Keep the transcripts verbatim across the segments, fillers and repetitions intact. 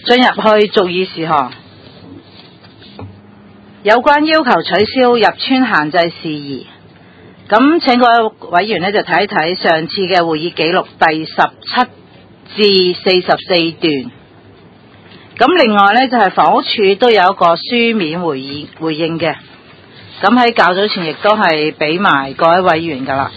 進入去續議事項，有關要求取消入村限制事宜。咁請各位委員呢就睇一睇上次嘅會議記錄第十七至四十四段。咁另外呢，就係房屋署都有一個書面回應回應嘅。咁喺較早前亦都係俾埋各位委員噶啦。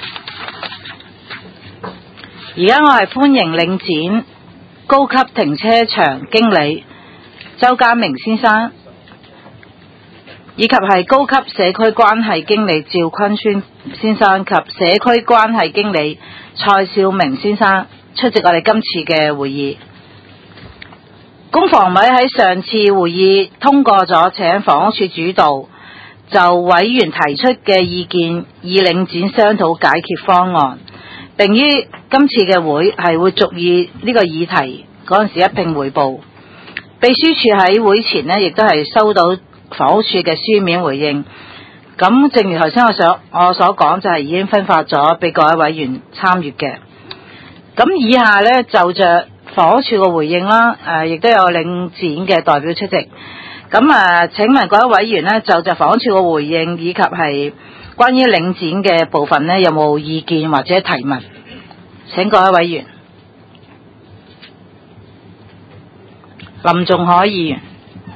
而家我係歡迎領展高級停車場經理周家明先生，以及係高級社區關係經理趙坤川先生及社區關係經理蔡少明先生出席我哋今次嘅會議。公房委喺上次會議通過咗請房屋署主導就委員提出嘅意見，以領展商討解決方案，並於今次嘅會係會逐議呢個議題嗰陣時一併匯報。秘書處喺會前呢亦都係收到房屋署嘅書面回應。咁正如頭先我所我所講，就係已經分發咗俾各位委員參閱嘅。咁以下呢，就着房屋署嘅回應啦，誒、呃、亦都有領展嘅代表出席。咁啊，請問各位委員呢，就着房屋署嘅回應以及係關於領展嘅部分呢，有冇意見或者提問？請各位委員。林仲海議員。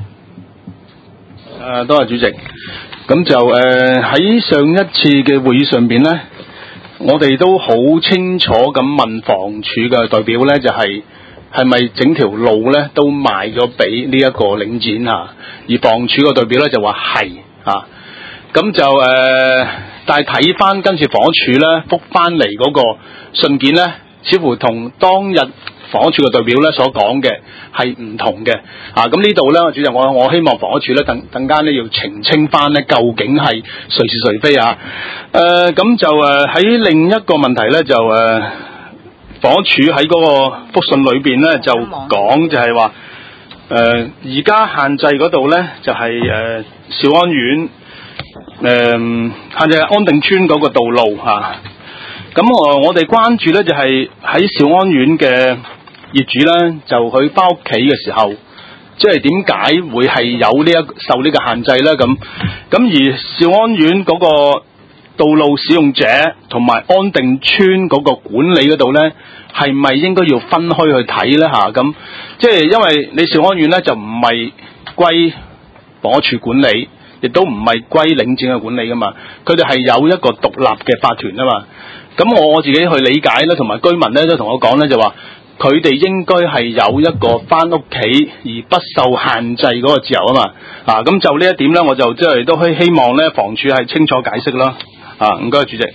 誒，多謝主席。咁就誒喺、呃、上一次嘅會議上邊呢，我哋都好清楚咁問房署嘅代表呢，就係係咪整條路呢都賣咗俾呢一個領展啊？而房署嘅代表呢就話係啊。咁就誒、呃，但係睇翻跟住房署呢覆翻嚟嗰個信件呢，似乎同當日房署嘅代表呢所講嘅係唔同嘅啊！咁呢度呢，主席，我我希望房署呢，等等間呢要澄清翻呢，究竟係誰是誰非啊？誒、呃，咁就誒喺、呃、另一個問題呢，就誒、呃、房署喺嗰個覆信裏邊呢，就講就係話誒而家限制嗰度呢，就係、是、誒、呃、兆安苑誒、呃、限制安定村嗰個道路嚇。咁、啊、我我哋關注呢，就係、是、喺兆安苑嘅業主咧就佢翻屋企嘅時候，即係點解會係有呢一受呢個限制咧？咁咁而兆安苑嗰個道路使用者同埋安定村嗰個管理嗰度咧，係咪應該要分開去睇咧？吓、啊、咁，即係因為你兆安苑咧就唔係歸房屋署管理，亦都唔係歸領展嘅管理噶嘛，佢哋係有一個獨立嘅法團啊嘛。咁我自己去理解咧，同埋居民咧都同我講咧，就話佢哋應該係有一個翻屋企而不受限制嗰個自由啊嘛。啊，咁就呢一點咧，我就即係都希希望咧，房署係清楚解釋啦。啊，唔該，主席。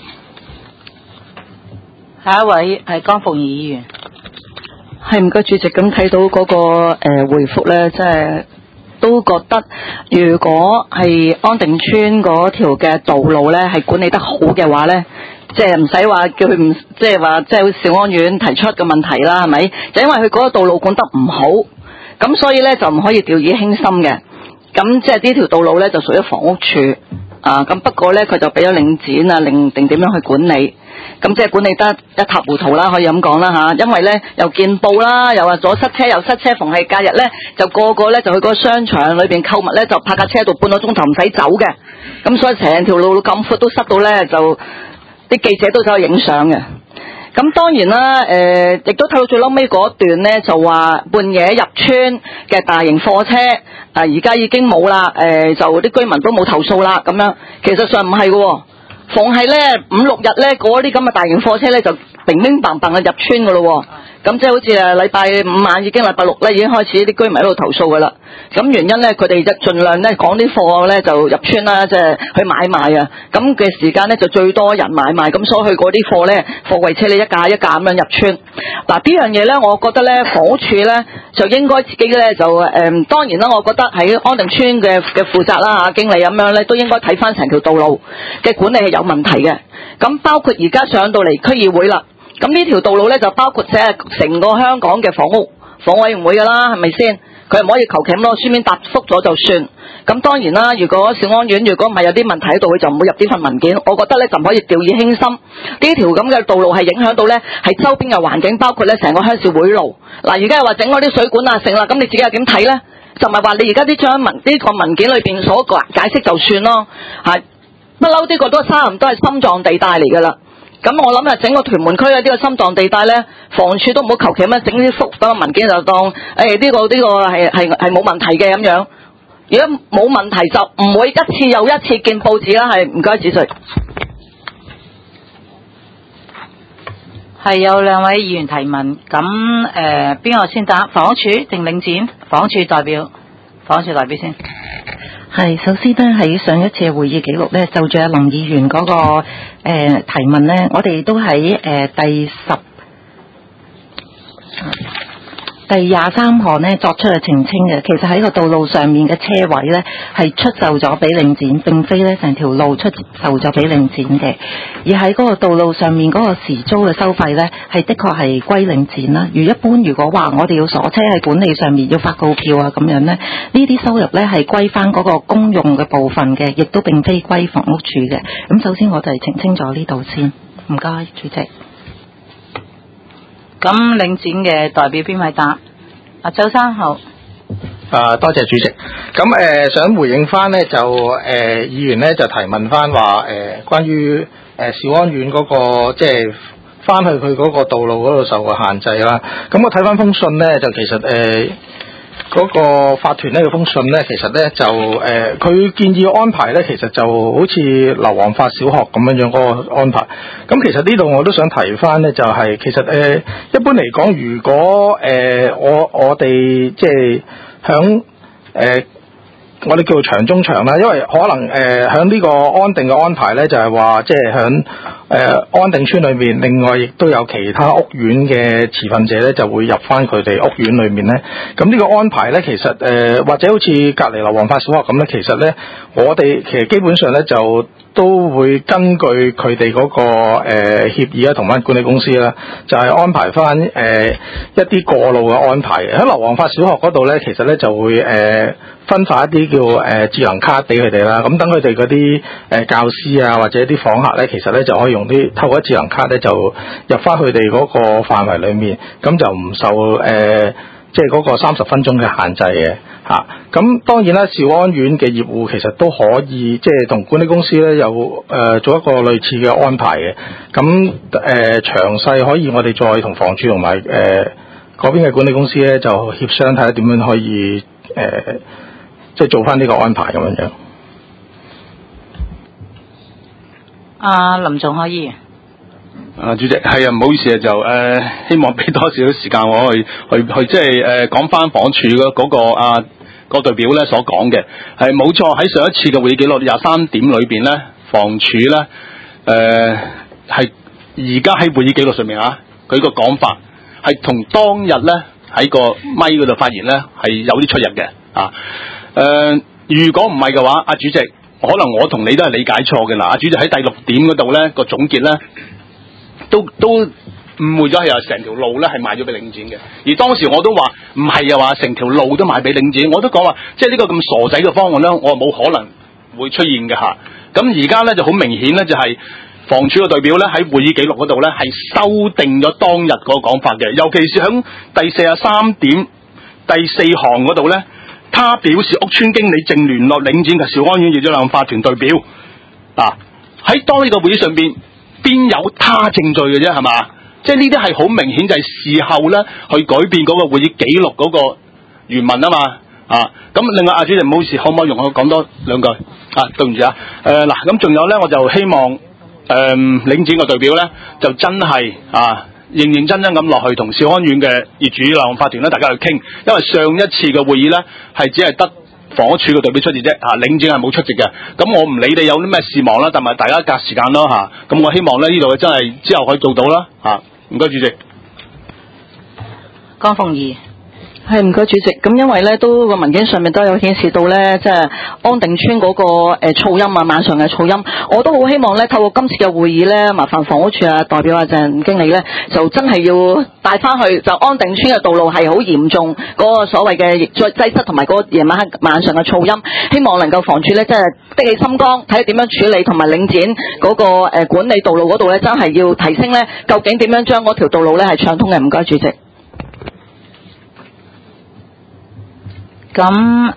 下一位係江鳳儀議員。 係唔該，主席。咁睇到嗰、那個誒、呃、回覆咧，即係都覺得，如果係安定村嗰條嘅道路咧係管理得好嘅話咧，即係唔使話叫佢唔，即係話即係兆安苑提出嘅問題啦，係咪？就因為佢嗰個道路管得唔好，咁所以咧就唔可以掉以輕心嘅。咁即係呢條道路咧就屬於房屋署啊，咁不過咧佢就俾咗領展啊，另定點樣去管理。咁即係管理得一塌糊塗啦，可以咁講啦吓。因為咧又見報啦，又話左塞車又塞車，逢係假日咧就個個咧就去嗰個商場裏邊購物咧，就泊架車度半個鐘頭唔使走嘅。咁所以成條路咁闊都塞到咧，就啲記者都走去影相嘅。咁當然啦，誒、呃、亦都睇到最嬲尾嗰段咧，就話半夜入村嘅大型貨車，啊而家已經冇啦，誒、呃、就啲居民都冇投訴啦，咁樣其實上唔係嘅。逢係咧五六日咧嗰啲咁嘅大型貨車咧就明明白白嘅入村噶咯，咁即係好似誒禮拜五晚已經禮拜六咧已經開始啲居民喺度投訴噶啦。咁原因咧佢哋就盡量咧講啲貨咧就入村啦，即係去買賣啊。咁嘅時間咧就最多人買賣，咁所以佢嗰啲貨咧貨櫃車咧一架一架咁樣入村。嗱呢樣嘢咧，我覺得咧房屋署咧就應該自己咧就誒、呃、當然啦，我覺得喺安定村嘅嘅負責啦嚇經理咁樣咧都應該睇翻成條道路嘅管理係有問題嘅。咁包括而家上到嚟區議會啦，咁呢條道路咧就包括即係成個香港嘅房屋房委員會噶啦，係咪先？ 佢唔可以求其咁攞書面答覆咗就算。咁當然啦，如果兆安苑如果唔係有啲問題喺度，佢就唔會入呢份文件。我覺得咧就唔可以掉以輕心。呢條咁嘅道路係影響到咧係周邊嘅環境，包括咧成個鄉事會路。嗱，而家又話整嗰啲水管啊成啦，咁你自己又點睇咧？就唔係話你而家呢張文呢、呢個文件裏邊所解釋就算咯，係不嬲呢個都差唔多係心臟地帶嚟㗎啦。咁我諗啊，整個屯門區咧呢個心臟地帶咧，房署都唔好求其咁整啲幅咁嘅文件就當誒呢、哎呢個呢、呢個係係係冇問題嘅咁樣。如果冇問題就唔會一次又一次見報紙啦。係唔該，子瑞。 係有兩位議員提問，咁誒邊個先答？房署定領展？房署代表，房署代表先。 係，首先呢，喺上一次嘅會議記錄呢，就住阿林議員嗰、那個誒、呃、提問呢，我哋都喺誒、呃、第十。第廿三項呢作出嘅澄清嘅，其實喺個道路上面嘅車位呢係出售咗俾領展，並非呢成條路出售咗俾領展嘅。而喺嗰個道路上面嗰個時租嘅收費呢，係的確係歸領展啦。如一般如果話我哋要鎖車喺管理上面要發告票啊咁樣呢，呢啲收入呢係歸翻嗰個公用嘅部分嘅，亦都並非歸房屋署嘅。咁首先我就係澄清咗呢度先，唔該主席。 咁領展嘅代表邊位答？阿周生好。 啊，多謝主席。咁誒、呃，想回應翻呢，就誒、呃、議員呢就提問翻話誒，關於誒、呃、兆安苑嗰、那個即係翻去佢嗰個道路嗰度受嘅限制啦。咁我睇翻封信呢，就其實誒。呃嗰個法團呢個封信呢，其實呢就誒，佢、呃、建議安排呢，其實就好似流黃發小學咁樣樣嗰個安排。咁其實呢度我都想提翻呢，就係、是、其實誒、呃，一般嚟講，如果誒、呃、我我哋即係響誒。我哋叫做長中長啦，因為可能誒響呢個安定嘅安排咧，就係話即係響誒安定村裏面，另外亦都有其他屋苑嘅持份者咧，就會入翻佢哋屋苑裏面咧。咁呢個安排咧，其實誒、呃、或者好似隔離流黃發小學咁咧，其實咧我哋其實基本上咧就都會根據佢哋嗰個誒、呃、協議啊，同翻管理公司啦，就係、是、安排翻誒、呃、一啲過路嘅安排嘅。喺流黃發小學嗰度咧，其實咧就會誒。呃分發一啲叫誒、呃、智能卡俾佢哋啦，咁等佢哋嗰啲誒教師啊或者啲訪客咧，其實咧就可以用啲透過智能卡咧就入翻佢哋嗰個範圍裡面，咁就唔受誒、呃、即係嗰個三十分鐘嘅限制嘅嚇。咁、啊、當然啦，兆安苑嘅業戶其實都可以即係同管理公司咧有誒、呃、做一個類似嘅安排嘅。咁誒、呃、詳細可以我哋再同房署同埋誒嗰邊嘅管理公司咧就協商睇下點樣可以誒。呃即係做翻呢個安排咁樣樣。 阿林仲可以。 啊，主席係啊，唔好意思啊，就誒、呃、希望俾多少少時間我去去去即係誒講翻房署嘅嗰個啊、嗰個代表咧所講嘅係冇錯。喺上一次嘅會議記錄廿三點裏邊咧，房署咧誒係而家喺會議記錄上面啊，佢個講法係同當日咧喺個咪嗰度發言咧係有啲出入嘅啊。誒、呃，如果唔係嘅話，阿主席，可能我同你都係理解錯嘅啦。阿主席喺第六點嗰度咧個總結咧，都都誤會咗係話成條路咧係賣咗俾領展嘅。而當時我都話唔係啊，話成條路都賣俾領展，我都講話即係呢個咁傻仔嘅方案咧，我冇可能會出現嘅嚇。咁而家咧就好明顯咧，就係、是、房署嘅代表咧喺會議記錄嗰度咧係修訂咗當日嗰個講法嘅，尤其是喺第四十三點第四項嗰度咧。他表示屋邨經理正聯絡領展及兆安苑業主立案法團代表啊，喺當呢個會議上邊邊有他證據嘅啫，係嘛？即係呢啲係好明顯就係事後咧去改變嗰個會議記錄嗰個原文啊嘛啊！咁另外阿主席唔好意思，可唔可以容我講多兩句啊？對唔住啊！誒嗱，咁仲有咧，我就希望誒、呃、領展嘅代表咧就真係啊。認認真真咁落去同兆安苑嘅業主立案法團咧，大家去傾，因為上一次嘅會議咧係只係得房屋署嘅代表出席啫，嚇領展係冇出席嘅。咁我唔理你有啲咩事忙啦，但係大家隔時間咯嚇。咁我希望咧呢度真係之後可以做到啦嚇。唔該主席。 江鳳儀。 係唔該主席，咁因為咧都個文件上面都有顯示到咧，即係安定村嗰、那個誒、呃、噪音啊，晚上嘅噪音，我都好希望咧透過今次嘅會議咧，麻煩房屋處啊代表啊鄭經理咧，就真係要帶翻去，就安定村嘅道路係好嚴重嗰個所謂嘅擠塞同埋嗰個夜晚黑晚上嘅噪音，希望能夠房署咧即係的起心肝，睇下點樣處理，同埋領展嗰、那個誒、呃、管理道路嗰度咧，真係要提升咧，究竟點樣將嗰條道路咧係暢通嘅？唔該主席。 咁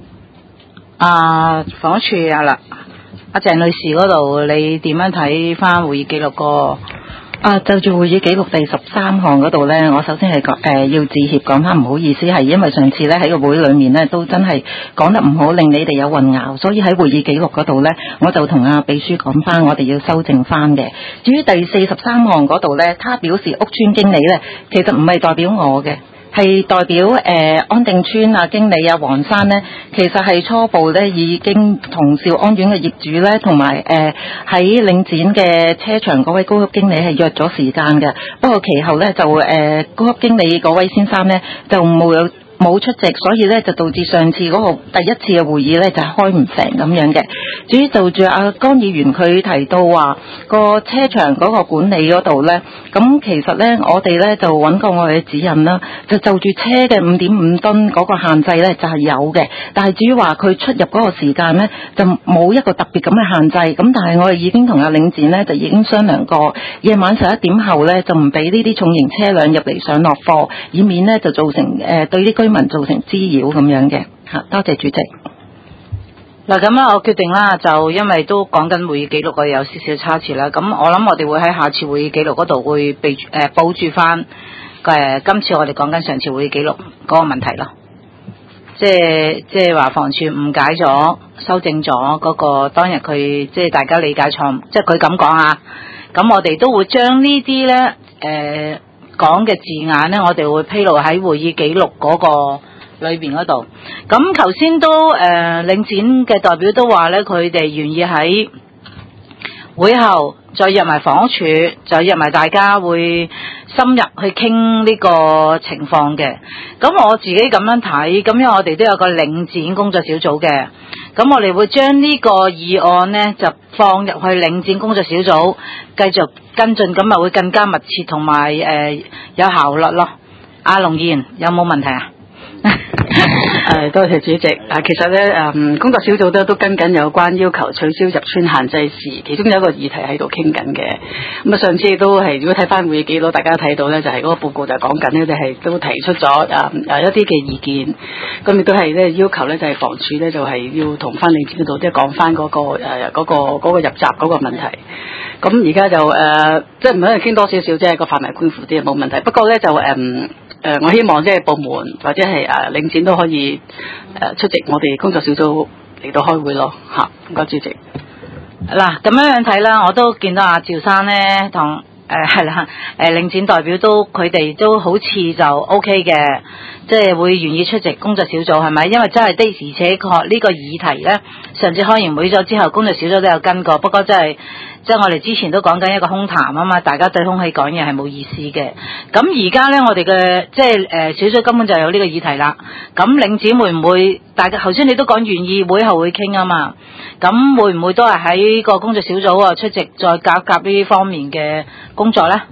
啊，房屋處啊啦，阿鄭女士嗰度，你點樣睇翻會議記錄個？ 啊，就住會議記錄第十三項嗰度呢，我首先係講誒要致歉，講翻唔好意思，係因為上次呢喺個會裏面呢都真係講得唔好，令你哋有混淆，所以喺會議記錄嗰度呢，我就同阿秘書講翻，我哋要修正翻嘅。至於第四十三項嗰度呢，他表示屋邨經理呢，其實唔係代表我嘅。係代表誒、呃、安定村啊經理啊黃生呢，其實係初步咧已經同兆安苑嘅業主咧，同埋誒喺領展嘅車場嗰位高級經理係約咗時間嘅。不過其後咧就誒、呃、高級經理嗰位先生呢，就冇有冇出席，所以咧就導致上次嗰個第一次嘅會議咧就係開唔成咁樣嘅。至於就住阿江議員佢提到話個車場嗰個管理嗰度咧，咁其實咧我哋咧就揾過我哋嘅指引啦，就就住車嘅五點五噸嗰個限制咧就係有嘅，但係至於話佢出入嗰個時間咧就冇一個特別咁嘅限制。咁但係我哋已經同阿領展咧就已經商量過，夜晚十一點後咧就唔俾呢啲重型車輛入嚟上落貨，以免咧就造成誒、呃、對啲居民造成滋擾咁樣嘅嚇。多謝主席。 嗱咁啊，我決定啦，就因為都講緊會議記錄，我有少少差池啦。咁我諗我哋會喺下次會議記錄嗰度會備誒、呃、保住翻誒今次我哋講緊上次會議記錄嗰個問題咯。即係即係話房署誤解咗、修正咗嗰個當日佢即係大家理解錯誤，即係佢咁講啊。咁我哋都會將呢啲咧誒講嘅字眼咧，我哋會披露喺會議記錄嗰個裏邊嗰度。咁頭先都誒、呃、領展嘅代表都話咧，佢哋願意喺會後再約埋房屋署，再約埋大家會深入去傾呢個情況嘅。咁我自己咁樣睇，咁因為我哋都有個領展工作小組嘅，咁我哋會將呢個議案呢就放入去領展工作小組繼續跟進，咁咪會更加密切同埋誒有效率咯。阿龍議員有冇問題啊？ 誒，多謝主席。啊，其實咧，誒，工作小組都都跟緊有關要求取消入村限制事，其中有一個議題喺度傾緊嘅。咁啊，上次都係如果睇翻會議記錄，大家睇到咧，就係、是、嗰個報告就講緊咧，就係都提出咗誒誒一啲嘅意見。咁亦都係咧要求咧，就係房署咧就係要同翻領展嗰度即係講翻嗰個誒嗰、呃嗰個嗰、嗰個入閘嗰個問題。咁而家就誒、呃，即係唔可以傾多少少啫，個範圍寬闊啲冇問題。不過咧就誒。呃誒、呃，我希望即係部門或者係誒、呃、領展都可以誒、呃、出席我哋工作小組嚟到開會咯嚇，唔該主席。 嗱咁樣樣睇啦，我都見到阿趙生咧同誒係啦誒領展代表都佢哋都好似就 O K 嘅，即係會願意出席工作小組係咪？因為真係的而且確呢個議題咧，上次開完會咗之後，工作小組都有跟過，不過真係。即係我哋之前都講緊一個空談啊嘛，大家對空氣講嘢係冇意思嘅。咁而家呢，我哋嘅即係誒、呃、小組根本就有呢個議題啦。咁領展會唔會？大家頭先你都講願意會後會傾啊嘛。咁會唔會都係喺個工作小組啊出席，再夾夾呢方面嘅工作呢？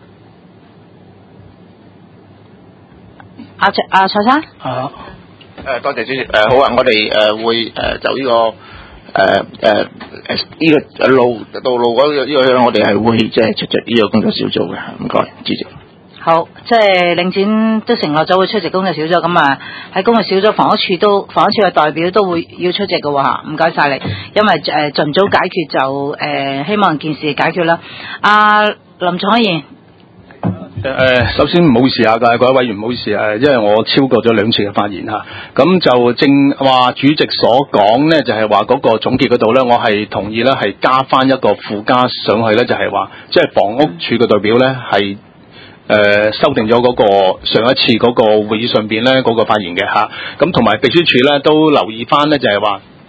阿阿蔡生。 啊。誒，多謝主席。誒、呃、好啊，我哋誒、呃、會誒、呃、就呢、這個。誒誒誒呢個路道路嗰個呢個我哋係會即係出席呢個工作小組嘅，唔該主席。 好，即係領展都承諾咗會出席工作小組，咁啊喺工作小組房屋處都房屋處嘅代表都會要出席嘅喎嚇，唔該晒你，因為誒、呃、盡早解決就誒、呃、希望件事解決啦。阿、啊、林楚賢。 誒、呃，首先唔好意思啊，各位委員唔好意思啊，因為我超過咗兩次嘅發言嚇，咁就正話主席所講呢，就係話嗰個總結嗰度呢，我係同意呢，係加翻一個附加上去呢，就係話即係房屋處嘅代表呢，係誒、呃、修訂咗嗰個上一次嗰個會議上邊呢嗰個發言嘅嚇，咁同埋秘書處呢，都留意翻呢，就係話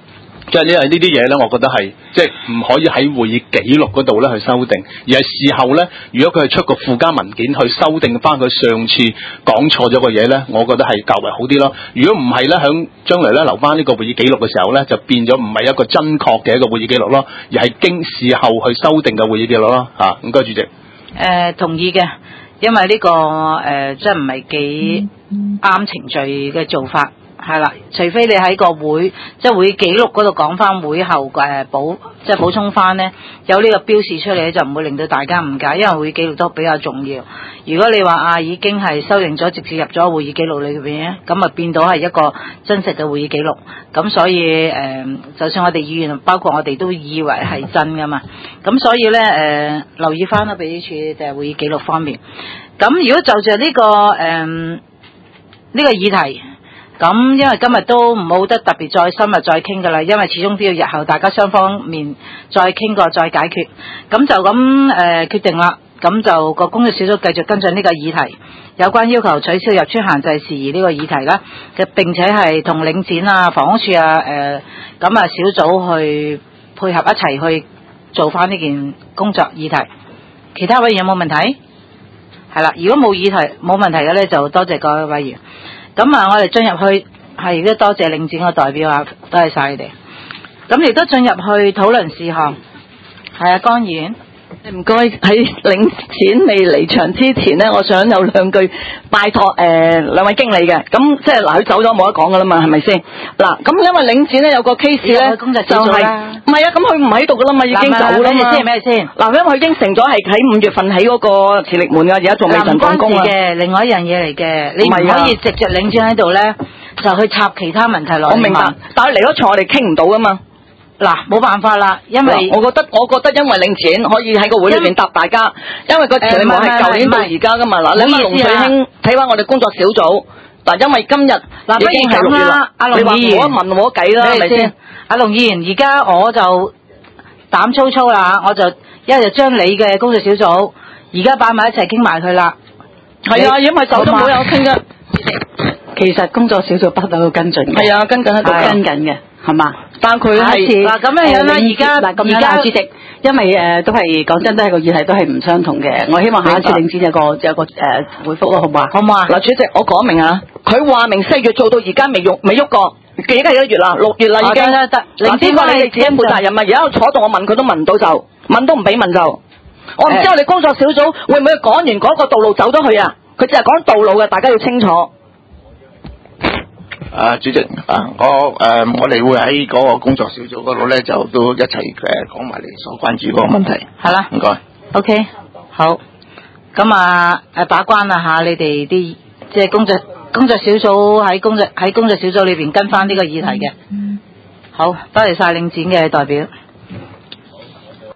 即係因為呢啲嘢咧，我覺得係即係唔可以喺會議記錄嗰度咧去修訂，而係事後咧，如果佢係出個附加文件去修訂翻佢上次講錯咗個嘢咧，我覺得係較為好啲咯。如果唔係咧，響將來咧留翻呢個會議記錄嘅時候咧，就變咗唔係一個真確嘅一個會議記錄咯，而係經事後去修訂嘅會議記錄咯。嚇、啊，唔該主席。誒、 呃，同意嘅，因為呢、這個誒即係唔係幾啱程序嘅做法。係啦，除非你喺個會即係會記錄嗰度講翻會後誒補即係補充翻咧，有呢個標示出嚟咧，就唔會令到大家誤解，因為會記錄都比較重要。如果你話啊已經係修訂咗，直接入咗會議記錄裏邊咧，咁啊變到係一個真實嘅會議記錄。咁所以誒、呃，就算我哋議員，包括我哋都以為係真噶嘛。咁所以咧誒、呃，留意翻啦，秘書處嘅會議記錄方面。咁如果就住呢、這個誒呢、呃這個議題。咁因為今日都冇得特別再深入再傾㗎啦，因為始終都要日後大家雙方面再傾過再解決。咁就咁誒、呃、決定啦。咁就個工作小組繼續跟進呢個議題，有關要求取消入村限制事宜呢個議題啦。嘅並且係同領展啊、房屋處啊誒咁啊小組去配合一齊去做翻呢件工作議題。其他委員有冇問題？係啦，如果冇議題冇問題嘅咧，就多謝各位委員。咁啊，我哋進入去係亦都多謝領展嘅代表啊，多謝晒你哋。咁亦都進入去討論事項。係啊，江議員， 唔該喺領展未離場之前呢，我想有兩句拜託誒兩位經理嘅。咁即係嗱，佢走咗冇得講噶啦嘛，係咪先？嗱，咁因為領展咧有個 case 咧，就係唔係啊？咁佢唔喺度噶啦嘛，已經走啦嘛。 先係咩先？ 嗱，因為佢應承咗係喺五月份起嗰個磁力門噶，而家仲未曾動工啊。 嘅，另外一樣嘢嚟嘅，你唔可以直接領展喺度咧，就去插其他問題落去。 我明白，但係嚟咗場我哋傾唔到噶嘛。 嗱，冇辦法啦，因為我覺得，我覺得因為領展可以喺個會裏邊答大家，因為個磁力門係舊年到而家噶嘛。嗱，你問龍水興睇翻我哋工作小組，嗱，因為今日嗱已經係六月啦， 阿龍議員， 我問我計啦，係咪先？ 阿龍議員，而家我就膽粗粗啦，我就一係就將你嘅工作小組而家擺埋一齊傾埋佢啦。 係啊，因為走都冇有傾噶。 其實工作小組不嬲跟進嘅。 係啊，跟緊喺度跟緊嘅，係嘛？ 但佢係嗱咁樣樣啦，而家嗱咁樣啦，主席，因為誒、呃、都係講真，都係個議題都係唔相同嘅。我希望下一次領展有個有個誒、呃、回覆咯，好唔好啊？ 好唔好啊？嗱，主席，我講明啊，佢話明四月做到而家未喐未喐過，幾家幾多月啦？六月啦已經。得得，領展話你哋自己負責任啊！而家我坐度，我問佢都問唔到就問都唔俾問就。我唔知我哋工作小組會唔會講完嗰個道路走咗去啊？佢淨係講道路嘅，大家要清楚。 啊，主席啊，我誒、呃、我哋會喺嗰個工作小組嗰度咧，就都一齊誒講埋你所關注嗰個問題。 係啦， 唔該。 OK，好。咁啊誒把關啊嚇，你哋啲即係工作工作小組喺工作喺工作小組裏邊跟翻呢個議題嘅。好，多謝晒領展嘅代表。